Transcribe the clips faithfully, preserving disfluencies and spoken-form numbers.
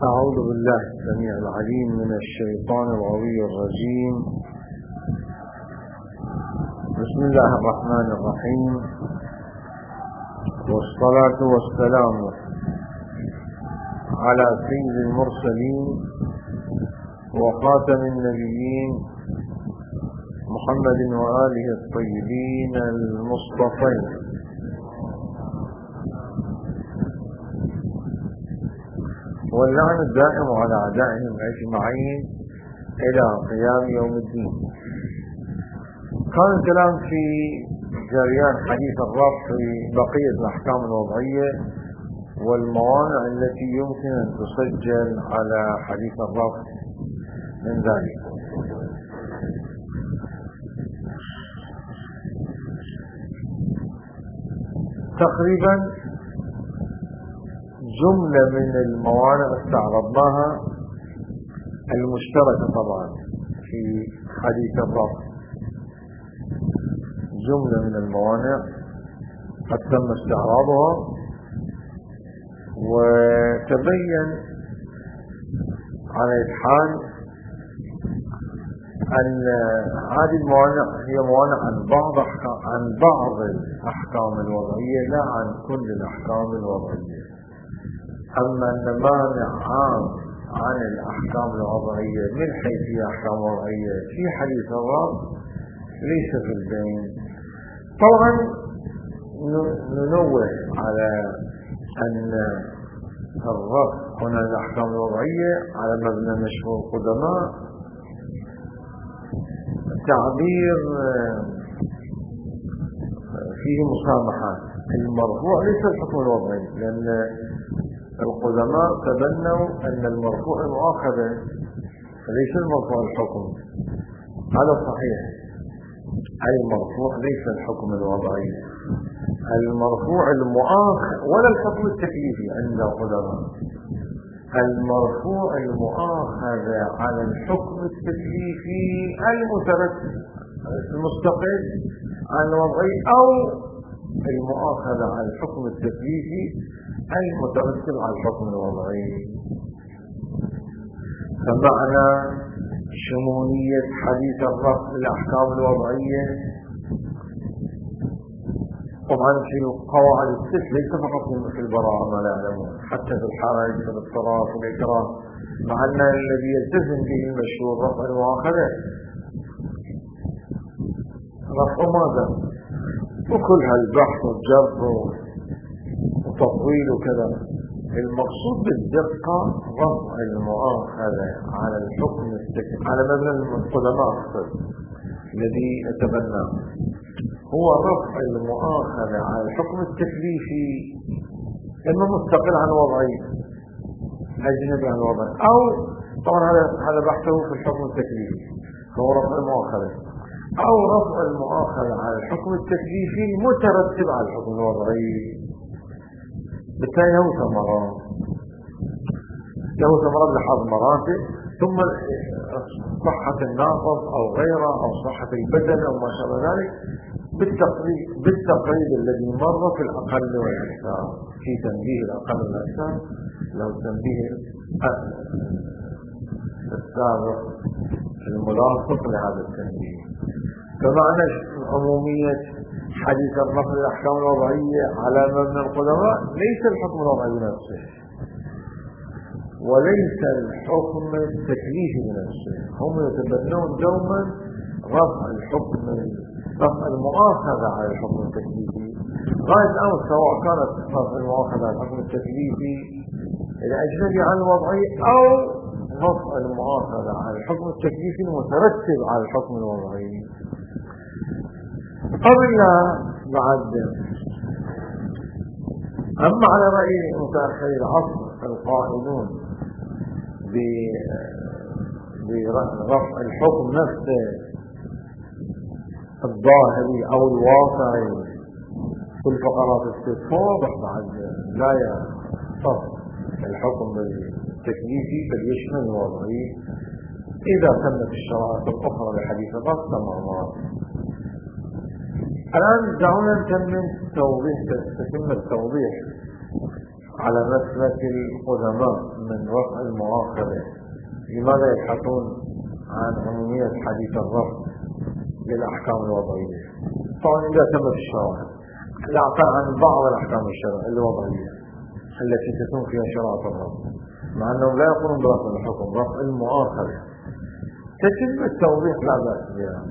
أعوذ بالله السميع العليم من الشيطان الغوي الرجيم. بسم الله الرحمن الرحيم، والصلاة والسلام على سيد المرسلين وخاتم النبيين محمد وآله الطيبين المصطفين، واللعن الدائم على أعدائهم أجمعين إلى قيام يوم الدين. كان الكلام في جريان حديث الرب في بقية الأحكام الوضعية والموانع التي يمكن أن تسجل على حديث الرب من ذلك. تقريبا جملة من الموانع استعرضناها المشتركة طبعا في حديث الرب، جملة من الموانع قد تم استعراضها، وتبين على الحال أن هذه الموانع هي موانع عن بعض عن بعض الأحكام الوضعية لا عن كل الأحكام الوضعية. أما أن مانع عام عن الأحكام الوضعية من حيث هي أحكام وضعية في حديث الرب ليس في البين. طبعا ننوه على أن الرب هنا الأحكام الوضعية على مبنى مشهور القدماء تعبير فيه مسامحات. المرفوع ليس الحكم الوضعي، لأن القدماء تبنوا أن المرفوع المؤاخذة ليس المرفوع الحكم، هذا صحيح. أي المرفوع ليس الحكم الوضعي، المرفوع المؤاخذ ولا الحكم التكليفي عند القدماء. المرفوع المؤاخذ على الحكم التكليفي المترتب المستقل عن الوضعي، أو المؤاخذة على الحكم التكليفي المترتب على الحكم الوضعي. فمعنى شمولية حديث الرب للأحكام الوضعية طبعا في القواعد الست ليس فقط في البراءة ما لا يعلمون، حتى في الحرج في الاضطرار في الإكراه، مع أن الذي يلتزم به المشهور رفع المؤاخذة رفع ماذا وكل هالبحث والجر وتطويل وكذا. المقصود بالدقة رفع المؤاخذة على الحكم التكليفي على مبنى القدماء الذي يتبناه هو رفع المؤاخذة على الحكم التكليفي إما مستقل عن وضعي أجنبي عن وضعي، أو طبعا هذا هذا بحثه في الحكم التكليفي هو رفع المؤاخذة، أو رفع المؤاخذة على الحكم التكليفي المترتب على الحكم الوضعي. بالتالي له ثمرات له ثمرات لحظ مراتب، ثم صحة الناقض أو غيره أو صحة البدن أو ما شابه ذلك بالتقريب بالتقريب الذي مر في الأقل والأكثر. في تنبيه الأقل والأكثر لو تنبيه السابق الملاصق لهذا التنبيه. فمعنى عمومية حديث الرفع للأحكام الوضعية على مبنى القدماء ليس الحكم الوضعي بنفسه وليس الحكم التكليفي بنفسه، هم يتبنون دوما رفع الحكم رفع المؤاخذة على الحكم التكليفي غاية الأمر، سواء كانت رفع المؤاخذة على الحكم التكليفي الأجنبي عن الوضعي أو رفع المؤاخذة على الحكم التكليفي المترتب على الحكم الوضعي. قبل بعد أما على رأي متأخري العصر القائلون برفع الحكم نفسه الظاهري أو الواقعي في الفقرات الست واضح بعد لا يصف الحكم التكليفي بل يشمل الوضعي إذا تمت الشرائط الأخرى لحديث الرب تماما. الآن دعونا نكمل توضيح تتم التوضيح على مسلك القدماء من رفع المؤاخرة، لماذا يبحثون عن عمومية حديث الرفع للأحكام الوضعية؟ طبعا إذا تمت الشواهد العقل عن بعض الأحكام الشرعية الوضعية التي تكون فيها شرعة الرفع، مع أنهم لا يقولون برفع الحكم، رفع المؤاخرة تتم التوضيح لا بأس بها.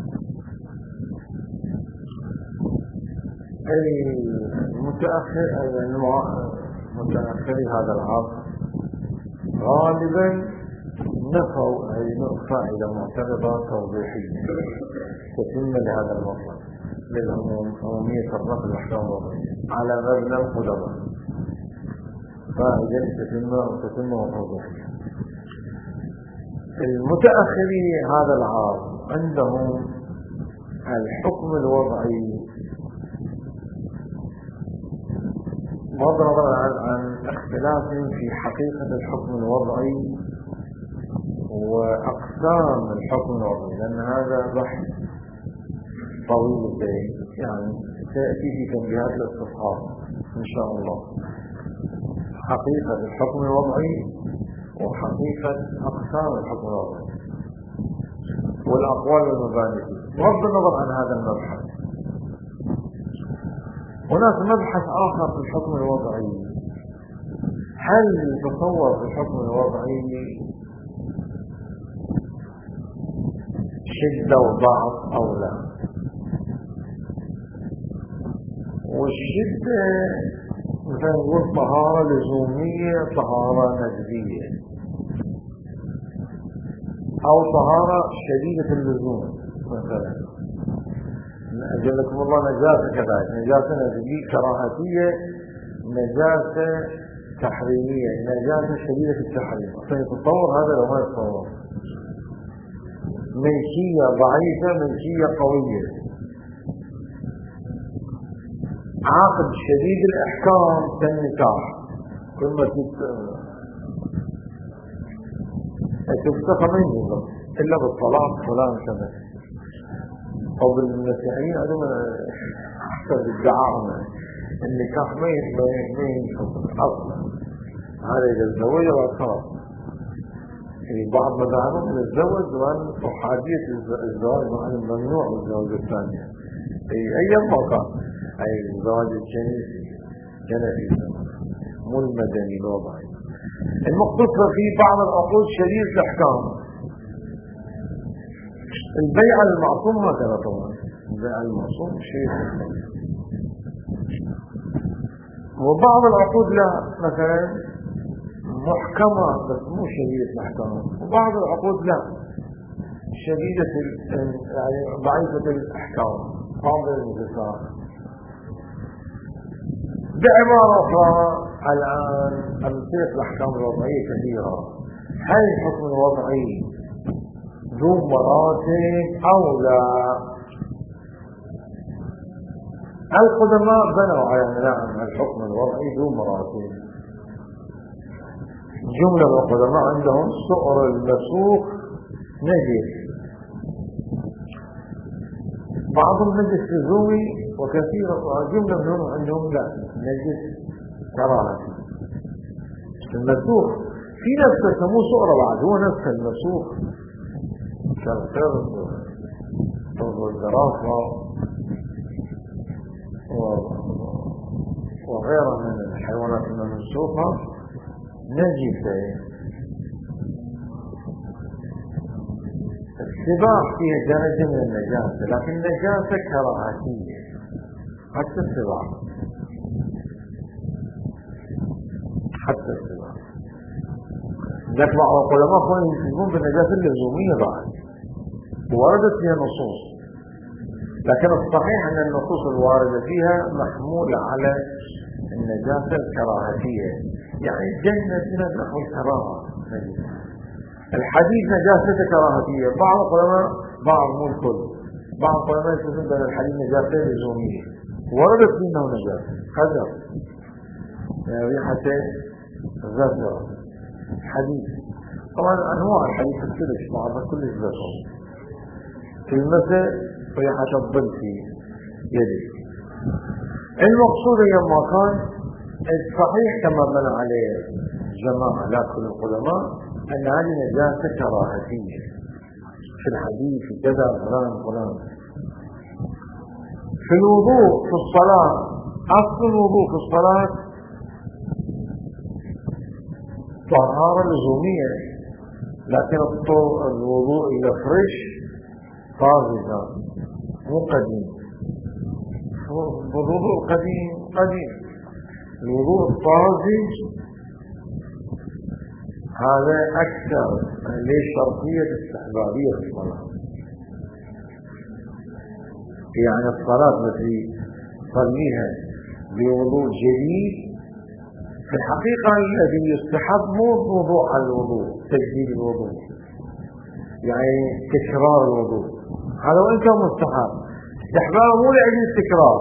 المتأخر متأخري هذا العصر غالبا نفوا أي فائدة معترضة توضيحية تتم لهذا المطلب للعمومية الرفع الأحكام الوضعية على مبنى القدماء، فائدة تتم وتتم توضيحية. المتأخري هذا العصر عندهم الحكم الوضعي بغض النظر عن اختلاف في حقيقة الحكم الوضعي وأقسام الحكم الوضعي، لأن هذا بحث طويل البيت يعني سيأتي في تنبيهات الاستصحاب إن شاء الله، حقيقة الحكم الوضعي وحقيقة أقسام الحكم الوضعي والأقوال والمباني. بغض النظر عن هذا المبحث هناك مبحث آخر في الحكم الوضعي، هل يتصور في الحكم الوضعي شدة وضعف أو لا؟ والشدة مثلا نقول طهارة لزومية، طهارة ندبية، أو طهارة شديدة اللزوم مثلا أجلكم الله نجاسة كذلك، نجاسة ندبية كراهتية، نجاسة تحريمية، نجاسة شديدة التحريم. فيتصور هذا لو ما يتصور ملكية ضعيفة ملكية قوية، عاقد شديد الإحكام كالنكاح، كل ما تفتقى من يظل إلا بالطلاق فلان كذا، أو بالمسيحيين عندما أحسن الدعاء النكاح ما ينفصل أصلا، هذا إذا الزوجة والخلاص. يعني بعض مذاهبهم يتزوج وحاجية الزواج مع الممنوع والزواج الثانية أي ما كان، أي الزواج الجنسي جنسي مو المدني الوضعي. المقصود في بعض العقود شديد الأحكام، البيع المعصوم هكذا طبعا، البيع المعصوم شيء، وبعض العقود لا مثلا محكمة بس مو شديدة الأحكام، وبعض العقود لا شديدة يعني ضعيفة الأحكام قابلة للانتفاع. بعبارة أخرى الآن أمثلة الأحكام الوضعية كثيرة، هل الحكم الوضعي ذو مراتب أو لا؟ القدماء بنوا على نعم الحكم الوضعي ذو مراتب. جملة من القدماء عندهم سؤر المسوق نجس، بعضهم نجس لزومي وكثيرا جملة منهم عندهم لا نجس كراهتي. المسوق في نفسه سموه سؤر بعد، هو نفس المسوق كالقرد والزرافة وغيرها من الحيوانات الممسوخة نجسة. السباع فيها درجة من النجاسة، لكن النجاسة كراهتية حتى السباع، حتى السباع. لكن بعض العلماء يقولون بالنجاسة اللزومية بعد وردت فيها نصوص، لكن الصحيح أن النصوص الواردة فيها محمولة على النجاسة الكراهتية، يعني الجنة من نحو الكراهة. الحديث نجاسة كراهتية، بعض العلماء بعض مو الكل، بعض العلماء يقولون بأن الحديث نجاسة لزومية وردت فيه أنه نجاسة خزر، يعني ريحة غزر حديث. طبعا أنواع الحديث كلش بعضها كلش ذكر في المساء ريحة الظل في يدي. المقصود لما كان الصحيح كما بنى عليه جماعة لا كل العلماء أن هذه نجاسة كراهتية في الحديث في كذا فلان فلان. في الوضوء في الصلاة، أصل الوضوء في الصلاة طهارة لزومية، لكن الوضوء يفرش طازجا مو قديم. الوضوء قديم قديم، الوضوء الطازج هذا أكثر ليش شرطية استحبابية في الصلاة. يعني الصلاة التي تصليها بوضوء جديد في الحقيقة الذي يستحب مو الوضوء على الوضوء، تجديد الوضوء يعني تكرار الوضوء، هذا وإن كان مستحب. استحباب مو لأجل التكرار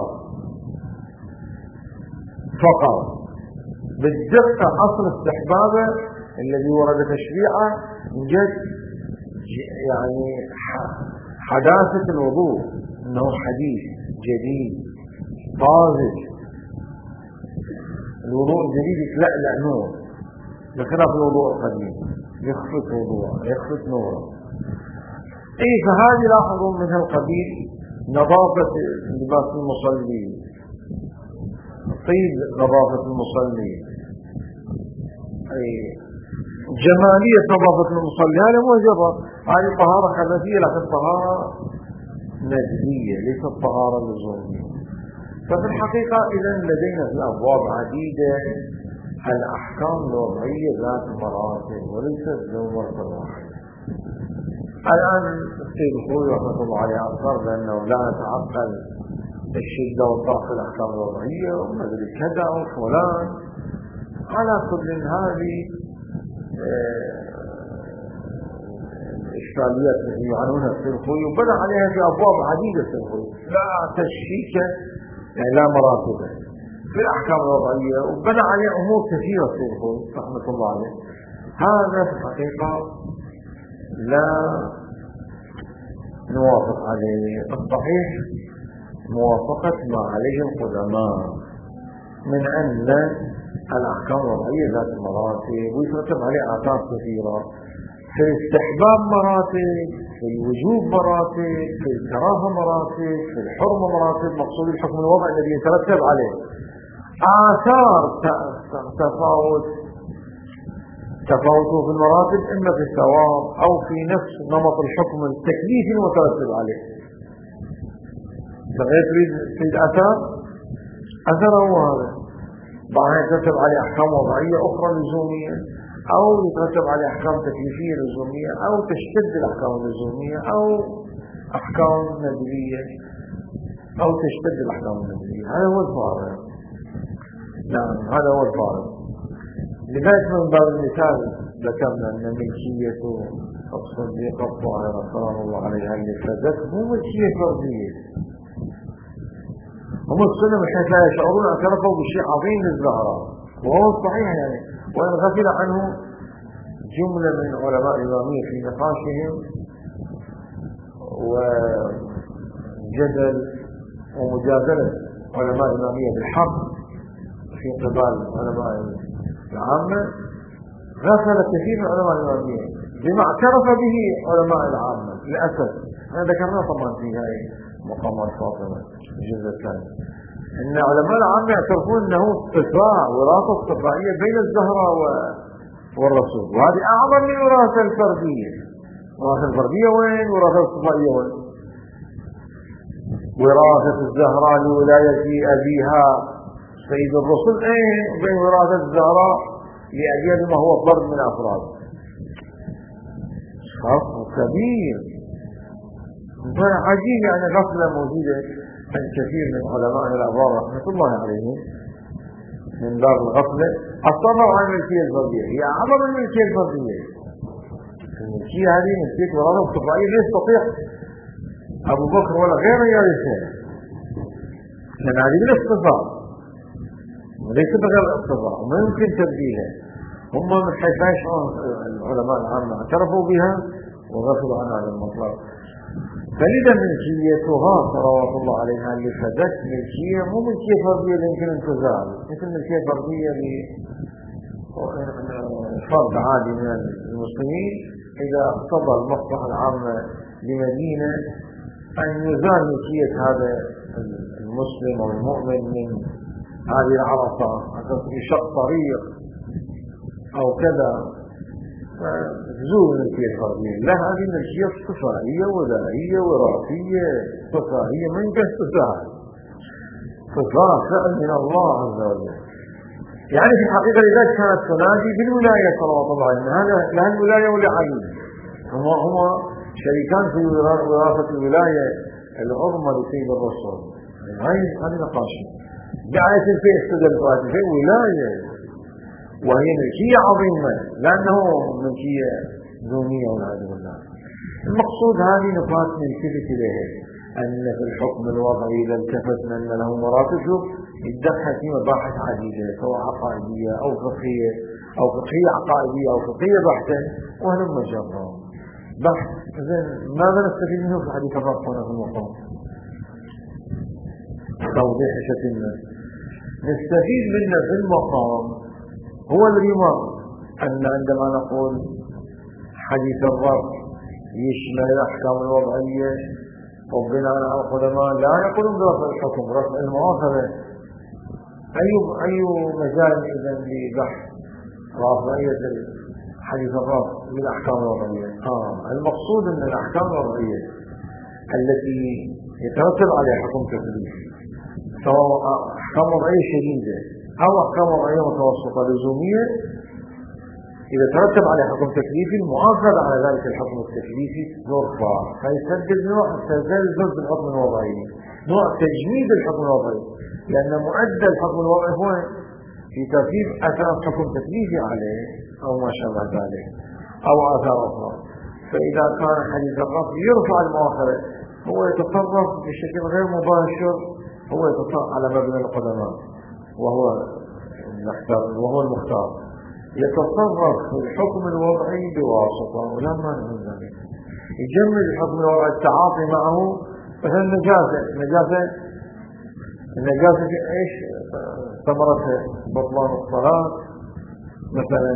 فقط، بالدقة أصل استحبابه الذي ورد تشريعه جد يعني حداثة الوضوء، انه حديث جديد طازج. الوضوء الجديد يتلألأ نور بخلاف الوضوء القديم يخفت وضوءه يخفت نوره. اي فهذه لاحظوا من القبيل نظافة لباس المصلي، طيب نظافة المصلي، اي جمالية نظافة المصلي، هذا مو جبر، هذه طهارة حدثية لكن طهارة نسبية ليست طهارة لزومية. ففي الحقيقة إذا لدينا في أبواب عديدة الأحكام الوضعية ذات مراتب وليست ذو مرتبة واحدة. الآن السيد الخوي رحمة الله عليه أصر بأنه لا نتعقل الشدة والضعف في الأحكام الوضعية ومدري كذا وفلان. على كل هذه الإشكاليات التي يعنونها السيد الخوي وبنى عليها في أبواب عديدة السيد الخوي، لا تشكيك يعني لا مراتب في الأحكام الوضعية، وبنى عليه أمور كثيرة السيد الخوي رحمة الله عليه. هذا في الحقيقة لا نوافق عليه. الصحيح موافقة ما عليه القدماء من أن الأحكام الوضعية ذات مراتب ويترتب عليه آثار كثيرة، في الاستحباب مراتب، في الوجوب مراتب، في الكراهة مراتب، في الحرمة مراتب، مقصود الحكم الوضعي الذي يترتب عليه آثار تفاوت تفاوته في المراتب إما في الثواب أو في نفس نمط الحكم التكليفي المترتب عليه. فغير تريد أثر أثر هو هذا، بعدها يترتب عليه أحكام وضعية أخرى لزومية، أو يترتب عليه أحكام تكليفية لزومية، أو تشتد الأحكام اللزومية، أو أحكام ندبية، أو تشتد الأحكام الندبية. هذا هو الفارق. نعم هذا هو الفارق. لذلك من باب المثال ذكرنا أن ملكية الصديقة الطاهرة سلام الله عليها اللي فزت مو ملكية فردية، هم السنة من حيث لا يشعرون اعترفوا بشيء عظيم للزهراء، وهو الصحيح يعني، وإن غفل عنه جملة من علماء الإمامية في نقاشهم وجدل ومجادلة علماء الإمامية بالحق في قبال علماء العامة. غفل كثير من علماء الإمامية بما اعترف به علماء العامة للأسف. أنا ذكرنا طبعا في هاي مقامات فاطمة الجزء الثاني أن علماء العامة يعترفون أنه اصطفاء وراثة اصطفائية بين الزهراء والرسول، وهذه أعظم من وراثة الفردية. وراثة الفردية وين؟ وراثة الاصطفائية وين؟ وراثة الزهراء لولاية أبيها سيد الرسل ايه وبين وراثة الزهراء لأجل ما هو فرد من أفراد. فرق كبير. عجيب يعني غفلة موجودة عند كثير من علماء الأبرار رحمة الله عليهم من باب الغفلة. أصروا عن الملكية الفردية، هي أعظم من الملكية الفردية. الملكية هذه ملكية وراثة اصطفائية لا يستطيع أبو بكر ولا غيره يرثها، لأن هذه بالاصطفاء وليس بغير الاصطفاء وما يمكن تبديلها. هم من حيث يشعرون العلماء العامة اعترفوا بها وغفلوا عنها على المطلق. فلذا ملكيتها صلوات الله عليها اللي فدت ملكية مو ملكية فردية اللي يمكن انتزاعها، مثل ملكية فردية فرد عادي من المسلمين إذا اقتضى المصلحة العامة لمدينة أن يزال ملكية هذا المسلم أو المؤمن من هذه العرصة يشق طريق أو كذا فتزول الملكية الفردية. لا، هذه ملكية صفائية وذائية وراثية صفائية من جهة صفاء صفاء فعل من الله عز وجل. يعني في الحقيقة لذلك كانت تنادي بالولاية صلوات الله عليه، هذا لا الولاية ولا علي، هما هما شريكان في وراثة الولاية العظمى لسيد الرسول. هاي هذه نقاشة دعاية الفئة استدلت في ولاية وهي ملكية عظيمة لأنه ملكية دونية والعياذ بالله. المقصود هذه نقاط نلتفت إليها، أن في الحكم الوضعي إذا التفتنا أن له مراتب يتدخل في مباحث عديدة سواء عقائدية أو فقهية أو فقهية عقائدية أو فقهية بحتة، وهلم جرا بحث. إذن ماذا نستفيد منه في حديث الرب هنا في المقام؟ توضيح شتمنا نستفيد منه في المقام هو الرمار، أن عندما نقول حديث الرب يشمل الأحكام الوضعية وبناء على القدماء لا يقولون برفع الحكم رفع المؤاخذة. أي أي مجال إذن لبحث رافعية حديث الرب للأحكام الوضعية؟ آه المقصود أن الأحكام الوضعية التي يترتب عليها حكم تكليفي، سواء أحكام وضعية شديدة أو أحكام وضعية متوسطة لزومية، إذا ترتب على حكم تكليفي المؤاخذة على ذلك الحكم التكليفي يرفع، فيسجل نوع تزلزل بالحكم الوضعي، نوع تجميد الحكم الوضعي، لأن مؤدى الحكم الوضعي هو في ترتيب أثار حكم تكليفي عليه أو ما شابه ذلك أو آثار أخرى. فإذا كان حديث الرفع يرفع المؤاخذة، هو يتصرف بشكل غير مباشر، هو يتصرف على مبنى القدماء وهو وهو المختار، يتصرف في الحكم الوضعي بواسطة ولا مانع من ذلك، يجمد الحكم الوضعي التعاطي معه. مثلا النجاسة النجاسة النجاسة في ايش ثمرتها؟ بطلان الصلاة مثلا،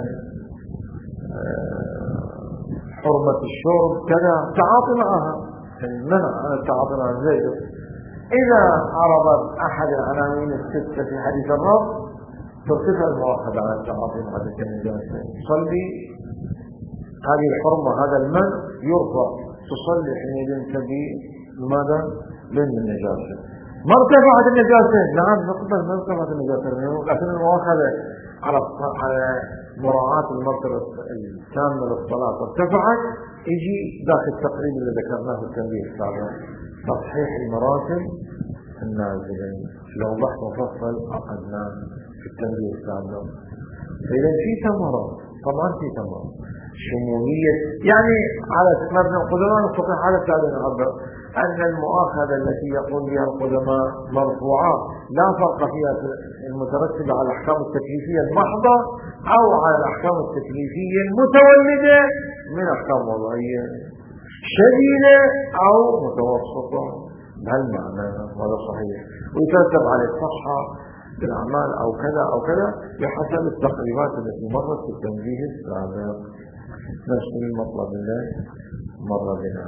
حرمة الشرب كذا، تعاطي معها، المنع عن التعاطي مع الزيت. إذا عرضت أحد العناوين الستة في حديث الرب ترتفع المؤاخذة على التعاطي مع تلك النجاسة. تصلي هذه الحرمة هذا المنع يرفع، تصلي حينئذ تبي لماذا؟ لأن النجاسة ما ارتفعت النجاسة، نعم نقبل ما ارتفعت النجاسة، لكن المؤاخذة على على مراعاة المرتبة الكاملة للصلاة ارتفعت. يجي ذاك التقريب اللي ذكرناه في التنبيه السابق، تصحيح المراتب النازلة، لو بحث مفصل عقدناه في التنبيه السابق. فإذا في ثمرة، طبعا في ثمرة شمولية، يعني على مبنى القدماء نستطيع على التالي نعبر أن المؤاخذة التي يقول بها القدماء مرفوعة لا فرق فيها المترتبة على الأحكام التكليفية المحضة أو على الأحكام التكليفية المتولدة من أحكام وضعية شديدة أو متوسطة بهالمعنى. هذا صحيح، ويترتب على الصحة بالأعمال أو كذا أو كذا بحسب التقريبات التي مرت في التنبيه السابق. نفس المطلب الله مر بنا.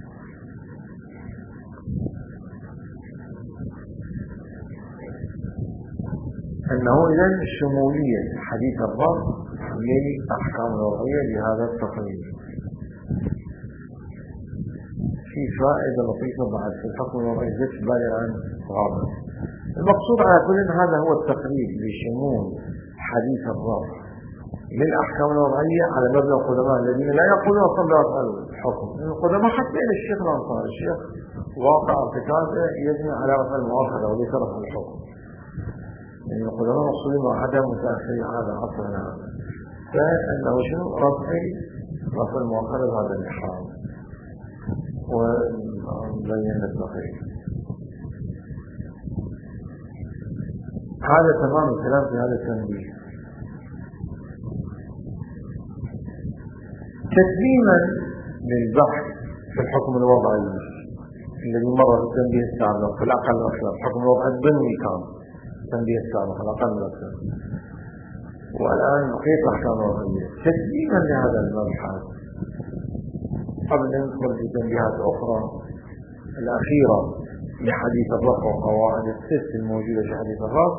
أنه إذن شمولية حديث الرب للأحكام الوضعية بهذا التقريب. في فائدة لطيفة بعد في الحكم الوضعي زدت بالي عن غابة. المقصود على كل هذا هو التقريب لشمول حديث الرب للأحكام الوضعية على مبنى القدماء الذين لا يقولون أصلا بأفعال الحكم. القدماء حتى إلى الشيخ الأنصاري، الشيخ واقع ارتكازه يبني على رفع المؤاخذة وليس رفع الحكم. يعني القدماء مقصودين مع عدم متأخر هذا عصرنا هذا، فإنه شنو رفع رفع المؤاخذة بهذا الإحرام وبين التقريب. هذا تمام الكلام في هذا التنبيه. تسليما للبحث في الحكم الوضعي الذي مر في التنبيه السابق في الأقل والأكثر، الحكم الوضعي الضمني كان التنبيه السابق الأقل والأكثر. والآن بقيت أحكام وضعية تسليما لهذا المبحث قبل أن ندخل في تنبيهات أخرى الأخيرة لحديث الرفع وقواعد الست الموجودة في حديث الرفع،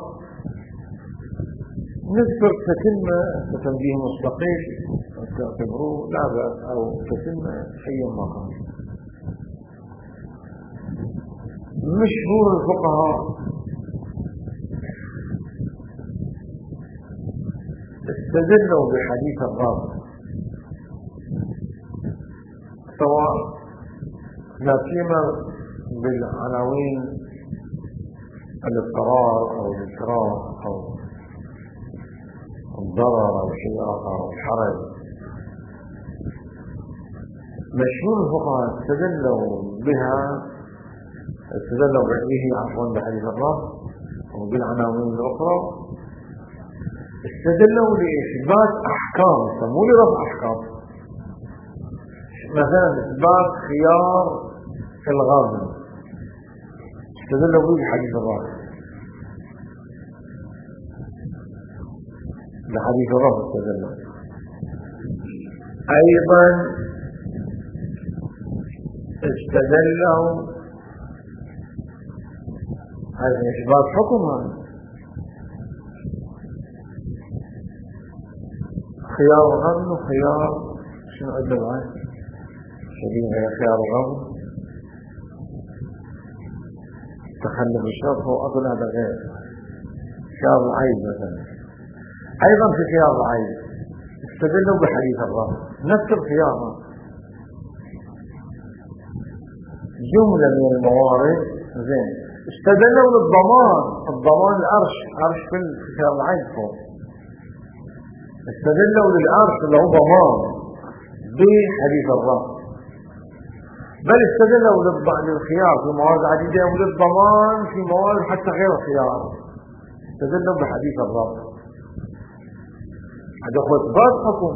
نذكر كتلمة كتنبيه مستقيم تعتبروه لا بأس أو كتلمة أي مقام. مشهور الفقهاء استدلوا بحديث الرفع سواء لا سيما بالعناوين الاضطرار او الاكراه او الضرر او شيء اخر او الحرج. مشهور الفقهاء استدلوا بها استدلوا به عفوا بحديث الرفع وبالعناوين الاخرى، استدلوا لإثبات أحكام يسموه لرفع أحكام، مثلا إثبات خيار الغابن استدلوا به بحديث الرفع بحديث الرفع استدلوا. أيضا استدلوا هذا إثبات حكم خيار الغبن وخيار شنو عندنا معي شبيه غير خيار الغبن تخلف الشرط هو أصل هذا غير خيار العيب مثلا. أيضا في خيار العيب استدلوا بحديث الرفع نفس الخيار جملة من الموارد زين. استدلوا للضمان الضمان العرش عرش في خيار العيب فوق، استدلوا للعرش اللي هو ضمان بحديث الرفع، بل استدلوا للخيار في موارد عديدة وللضمان في موارد حتى غير الخيار استدلوا بحديث الرفع. هذا هو إثبات حكم.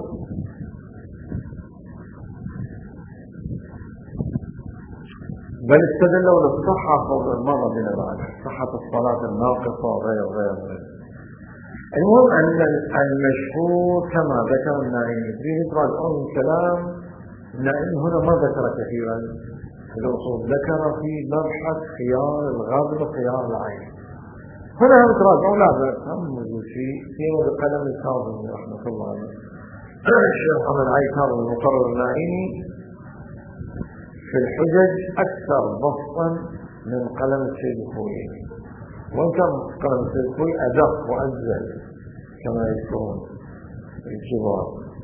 بل استدلوا للصحة فوق المرة من بعد صحة الصلاة الناقصة وغير غير غير. المهم أن المشهور كما ذكر النائمي في نقرأ الأم كلام النائمي هنا ما ذكر كثيرا في الأصول، ذكر في مبحث خيار الغابن وخيار العين. هنا هم تراجعوا لا بأس هم موجود فيه فيما بقلم الكاظمي رحمة الله عليه الشيخ محمد علي كاظمي المقرر النائمي في الحجج أكثر بسطا من قلم السيد الخوئي، وإن كان قلم السيد الخوئي أدق وأجزل كما يذكرون الكبار،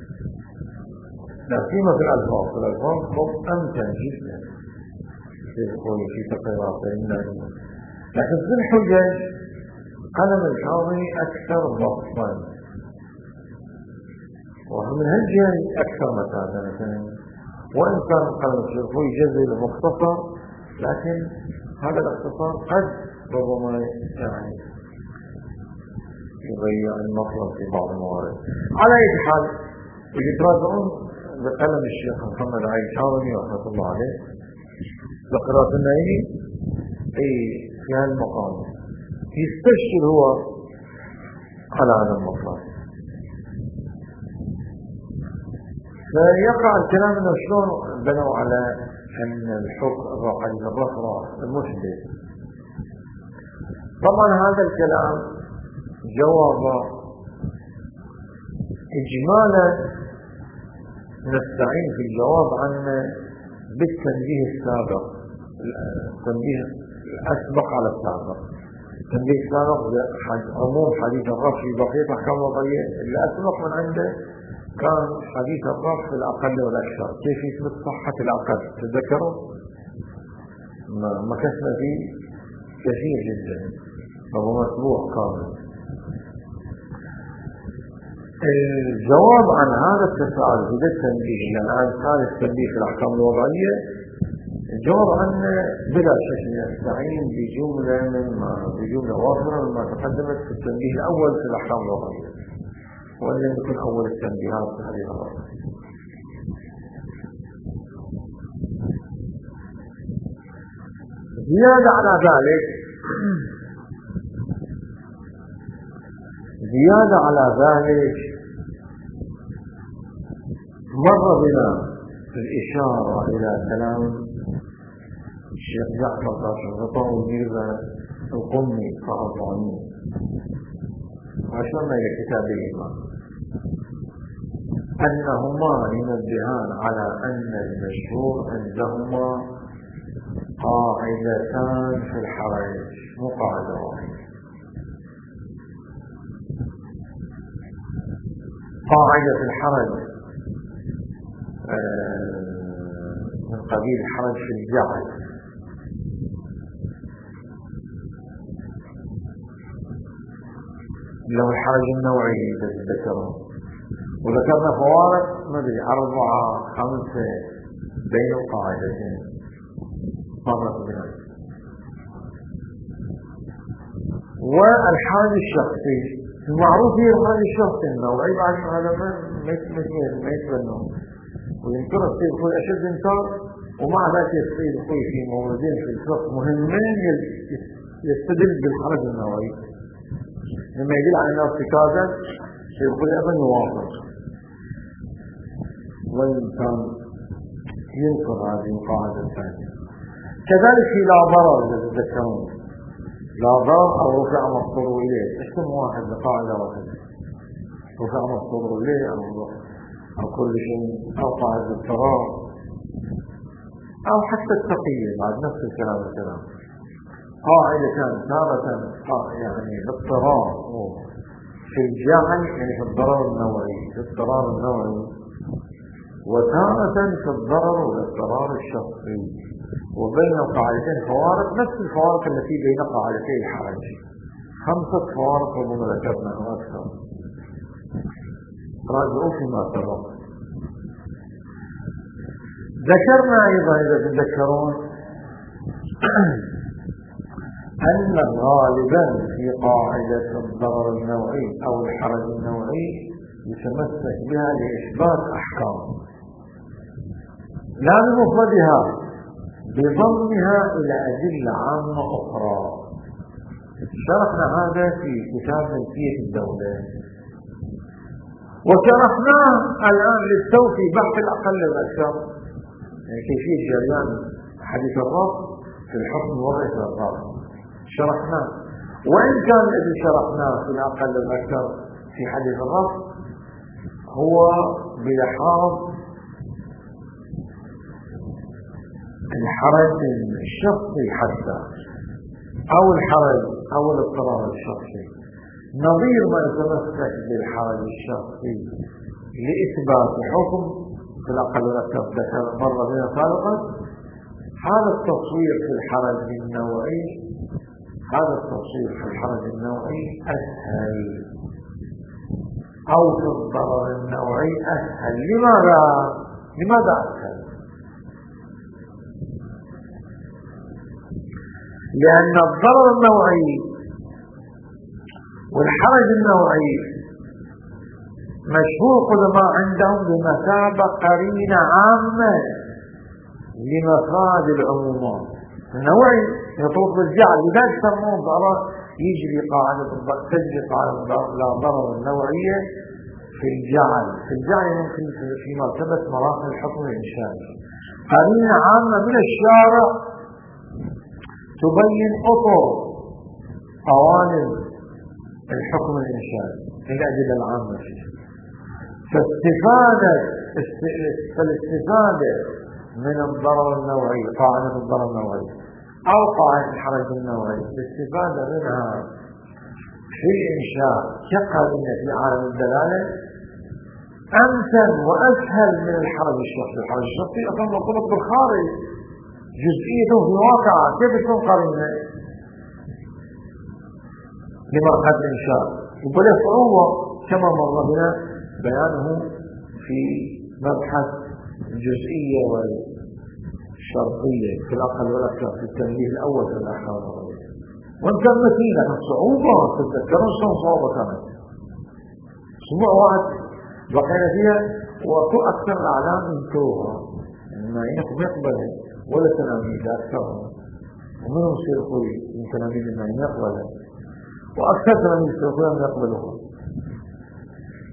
لا فيما في الألفاظ في الألفاظ خط أمتن جدا السيد الخوئي في تقريراته النائمي، لكن في الحجج قلم الكاظمي أكثر بسطا ومن هالجهة أكثر متابعة، وإن كان قلم الشرفوي جزء مختصر لكن هذا الاختصار قد ربما يعني يضيع المطلب في بعض الموارد. على أي حال يتراجعون بقلم الشيخ محمد علي كاظمي رحمة الله عليه بقراءة النائمي أي في هذا المقام يستشكل هو على هذا المطلب، فيقع الكلام انه شلون بنوا على ان الحكم حديث الرفع المشبه. طبعا هذا الكلام جواب اجمالا نستعين في الجواب عنه بالتنبيه السابق، التنبيه الاسبق على السابق. التنبيه السابق عموم حديث الرفع في بقية احكام وضعية، اللي اسبق من عنده كان حديث الرفع في الأقل والأكثر كيف يثبت صحة الأقل تذكروا مكثنا فيه كثير جدا وهو مطبوع كامل. الجواب عن هذا التساؤل بدا التنبيه لأن الآن كان التنبيه في الأحكام الوضعية، الجواب عنه بلا شك يستعين بجملة مما بجملة وافرة مما تقدمت في التنبيه الأول في الأحكام الوضعية، وأن يكون أول التنبيهات في هذه الغرفة. زيادة على ذلك زيادة على ذلك مر بنا الإشارة إلى كلام الشيخ جعفر باشا الغطاء والميرزا القمي فأضعني وأشرنا إلى كتابهما أنهما ينبهان على أن المشهور عندهما قاعدتان في الحرج، مو قاعدة واحدة. قاعدة في الحرج من قبيل الحرج في الجعل، لو الحرج النوعي تتذكرون، وذكرنا فوارق مدري أربعة خمسة بين القاعدتين مرت بنا. والحرج الشخصي المعروف هي الحرج الشخصي النوعي، بعد هذا ما ما يتبنون وينكر الصيد يقول أشد انكار، ومع ذلك الصيد يقول في موردين في الفقه مهمين يستدل بالحرج النوعي لما يدل على الناس ارتكازا يقول أيضا يوافق، وإن كان ينكر هذه القاعدة الثانية. كذلك في لا ضرر تتذكرون، لا ضرر أو رفع مضطر إليه، اسم واحد لقاعدة واحدة، رفع مضطر إليه أو أو كل شيء أو قاعدة الضرر أو حتى التقية بعد نفس الكلام الكلام. قاعدة كانت تارة يعني الاضطرار في الجعل يعني في الضرر النوعي، في الضرر النوعي، وتارة في الضرر والاضطرار الشخصي، وبين القاعدتين فوارق نفس الفوارق التي بين قاعدتي الحرج، خمسة فوارق ربما ذكرنا أو أكثر. راجعوا فيما سبق. ذكرنا أيضا إذا تتذكرون أن غالبا في قاعدة الضرر النوعي أو الحرج النوعي يتمسك بها لإثبات أحكام لا بمفردها، بضمها إلى أدلة عامة أخرى. شرحنا هذا في كتاب ملكية الدولة، وشرحناه الآن للتوفي بحث الأقل والأكثر، يعني كيفية جريان حديث الرفض في الحكم الوضعي في الرفض شرحناه، وإن كان الذي شرحناه في الأقل والأكثر في حديث الرفض هو بلحاظ الحرج الشخصي حتى أو الحرج أو الاضطرار الشخصي، نظير ما يتمسك بالحرج الشخصي لإثبات حكم في الأقل والأكثر ذكر مرة بنا سابقا. هذا التصوير في الحرج النوعي هذا التصوير في الحرج النوعي أسهل، أو في الضرر النوعي أسهل. لماذا؟ لماذا أسهل؟ لأن الضرر النوعي والحرج النوعي مشهور قدماء عندهم بمثابة قرينة عامة لمفاد العمومات. النوعي يطلق بالجعل، لذلك سموه ضرر، يجري قاعدة تجري قاعدة لا ضرر النوعية في الجعل. في الجعل ممكن في مرتبة مراحل الحكم الإنشائي قرينة عامة من الشارع تبين أطر قوانين الحكم الإنشائي الأدلة العامة فيه. فاستفادة فالاستفادة من الضرر النوعي قاعدة الضرر النوعي أو قاعدة الحرج النوعي، الاستفادة منها في الإنشاء كقرينة في عالم الدلالة أمثل وأسهل من الحرج الشخصي. الحرج الشخصي أصلا مرتبط بالخارج، جزئيته في واقع، كيف تكون قرينة لمرحلة الإنشاء؟ وبلا صعوبة كما مر بنا بيانه في مبحث الجزئية والشرطية في الأقل والأكثر في التنبيه الأول في الأحكام الوضعية. وإن كان متينة الصعوبة تتذكرون شلون صعوبة كانت؟ أسبوع واحد بقينا فيها وأكثر الأعلام ينكروها، يعني ما يقبلها ولا تلاميذ أكثرهم، ومنهم يصير خوي من تلاميذ ما يقبلها، وأكثر تلاميذ يصير خوي من يقبلها.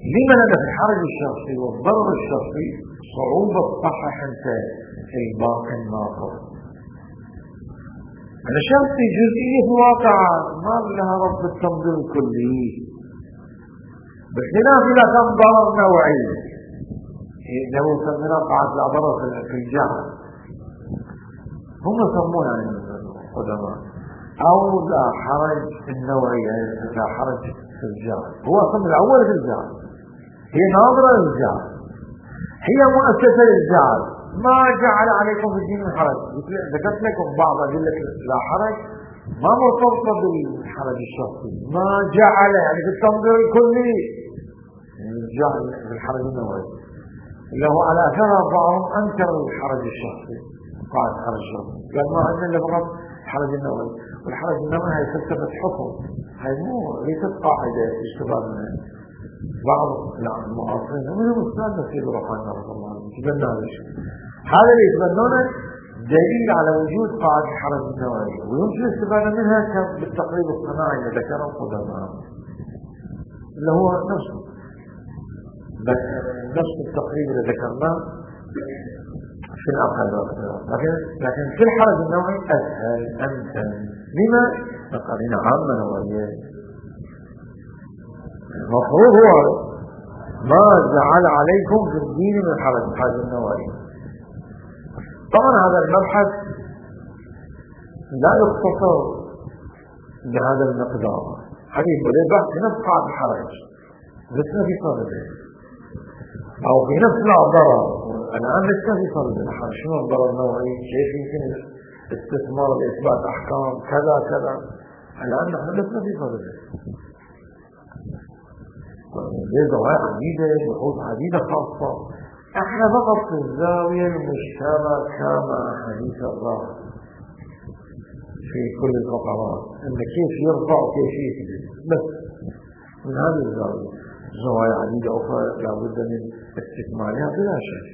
لما؟ لأن في الحرج الشخصي والضرر الشخصي صعوبة تصحح أنت الباقي الناقص. أنا شخصي جزئية واقعة ما لها رب التنظير الكلي، بخلاف إذا كان ضرر نوعي لو سمينا قاعدة لا ضرر في الجهل، هم يسمون عن القدماء أو لا حرج النوعي، لا حرج في الجهل. هو أصلا الأول في الجهل، هي ناظرة للجهل، هي مؤسسة للجهل. ما جعل عليكم في الدين من حرج، ذكرت لكم بعض أدلة لا حرج ما مرتبطة بالحرج الشخصي، ما جعل يعني في التنظير الكلي الجهل بالحرج النوعي، اللي هو على أثرها بعضهم أنكر الحرج الشخصي، قال الحرج الشخصي قال ما عندنا إلا فقط الحرج النوعي، والحرج النوعي هي فلسفة حكم، هي مو ليست قاعدة استفاد منها. بعض المعاصرين هم يستفاد في روحاننا رضي الله عنهم يتبنى هذا الشيء، هذا اللي يتبنونه دليل على وجود قاعدة الحرج النوعي، ويمكن الاستفادة منها بالتقريب الصناعي اللي ذكره القدماء، اللي هو نفسه نفس التقريب اللي ذكرناه في الأقل والاقتراب، لكن لكن في الحرج النوعي أسهل أمثل. لما؟ قرينة عامة نوعية. المفروض هو ما جعل عليكم في الدين من حرج الحرج النوعي. طبعا هذا المبحث لا يختصر بهذا المقدار، حديث بدأ بحث في نفس قاعدة الحرج لسنا في صدده أو في نفس الضرر. الآن لسنا في صدده الحرج، شنو الضرر النوعي، كيف يمكن استثمار لإثبات أحكام كذا كذا. الآن نحن لسنا في صدده، ليه زوايا عديدة، بحوث عديدة خاصة. احنا فقط في الزاوية المشتركة مع حديث الرب في كل الفقرات، ان كيف يرفع وكيف يكذب، بس من هذه الزاوية. زوايا عديدة أخرى لابد من استكمالها بلا شك.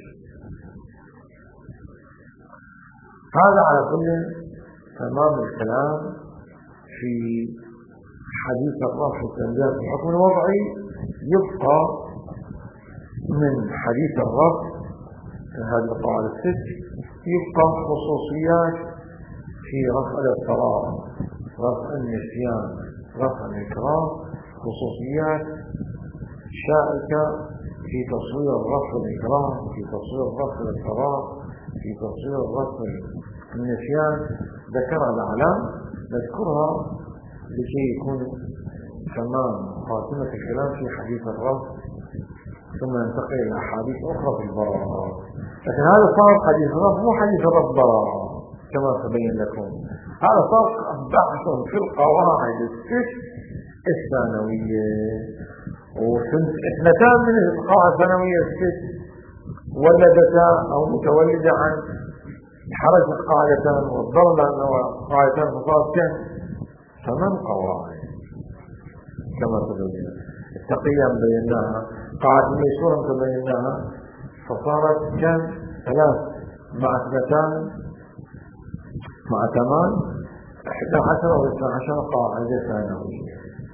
هذا على كل تمام الكلام في حديث الرب في تنزيل الحكم الوضعي. يبقى من حديث الرب هذه القواعد الست يبقى خصوصيات في رفع الاضطرار، رفع النسيان، رفع الإكراه، خصوصيات شائكة في تصوير رفع الإكراه، في تصوير رفع الاضطرار، في تصوير رفع النسيان. ذكر الأعلام نذكرها لكي يكون تمام خاتمة الكلام في حديث الرب، ثم ننتقل إلى أحاديث أخرى في البراءة. لكن هذا صار حديث الرب مو حديث الرب براءة كما تبين لكم، هذا صار بحث في القواعد الست الثانوية، واثنتان من القواعد الثانوية الست ولدتا أو متولدة عن حرج قاعدتان والضرب قاعدتان فصارت كم؟ ثمان قواعد كما تبين. التقية بيناها، قاعدة ميسورة تبيناها، فصارت كم؟ ثلاث مع اثنتان مع ثمان احدى عشر او اثنى عشر قاعدة ثانوية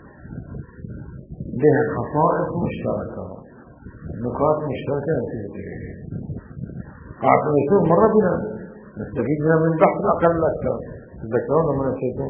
لها خصائص مشتركة، نقاط مشتركة نتيجة. قاعدة ميسور مرة بنا نستفيد منها من بحث أقل أكثر. تذكرون لما نسيتم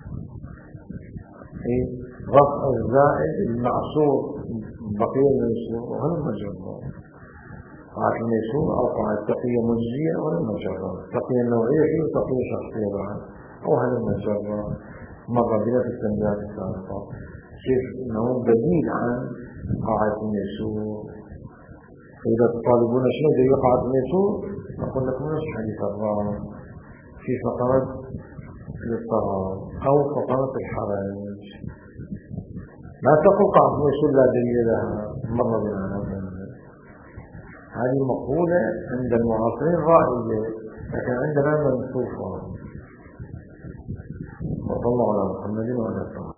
إيه؟ رفع الزائد المعصور بقية الميسور وهل المجرد. قاعدة الميسور أو قاعدة تقية مجزية وهل المجرد، تقية النوعية فيه وتقية شخصية بعد أو هل المجرد. مرة بنا في التنبيهات السابقة كيف أنه بديل عن قاعدة الميسور. فإذا تطالبون شنو دليل قاعدة الميسور نقول لكم نفس حديث الرب في فقرة الاضطرار أو فقرة الحرج. لا تقل قاعدة الميسور لا دليل لها، مرة بنا هذه مقولة عند المعاصرين رائجة، لكن عندنا منسوخة. وصلى الله على محمد وعلى آله.